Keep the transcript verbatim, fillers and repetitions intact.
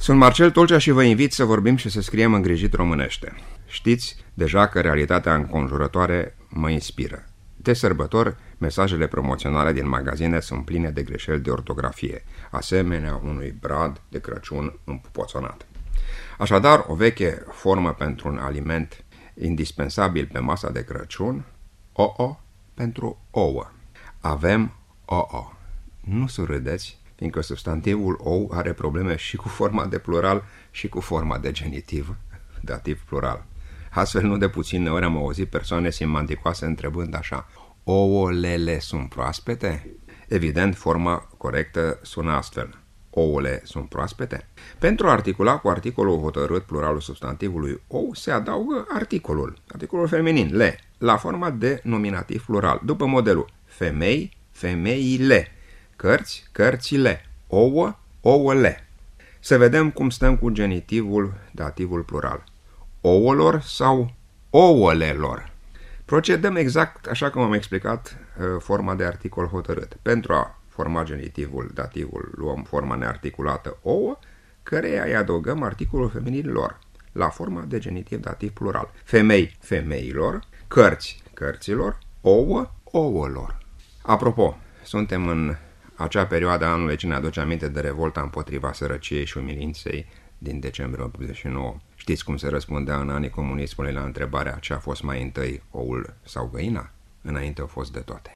Sunt Marcel Tulcea și vă invit să vorbim și să scriem îngrijit românește. Știți deja că realitatea înconjurătoare mă inspiră. De sărbători, mesajele promoționale din magazine sunt pline de greșeli de ortografie, asemenea unui brad de Crăciun împupoțonat. Așadar, o veche formă pentru un aliment indispensabil pe masa de Crăciun, ouă pentru ouă. Avem ouă. Nu surâdeți, fiindcă substantivul ou are probleme și cu forma de plural și cu forma de genitiv, dativ plural. Astfel, nu de puține ori am auzit persoane simanticoase întrebând așa: ouălele sunt proaspete? Evident, forma corectă sună astfel: ouăle sunt proaspete? Pentru a articula cu articolul hotărât pluralul substantivului ou se adaugă articolul, articolul feminin, le, la forma de nominativ plural, după modelul femei, femeile, cărți, cărțile, ouă, ouăle. Să vedem cum stăm cu genitivul, dativul plural. Ouălor sau ouălelor? Procedăm exact așa cum am explicat forma de articol hotărât. Pentru a forma genitivul, dativul, luăm forma nearticulată ouă, căreia îi adăugăm articolul feminin lor, la forma de genitiv, dativ plural. Femei, femeilor, cărți, cărților, ouă, ouălor. Apropo, suntem în acea perioadă a anului ce ne aduce aminte de revolta împotriva sărăciei și umilinței din decembrie optzeci și nouă. Știți cum se răspundea în anii comunismului la întrebarea ce a fost mai întâi, oul sau găina? Înainte au fost de toate.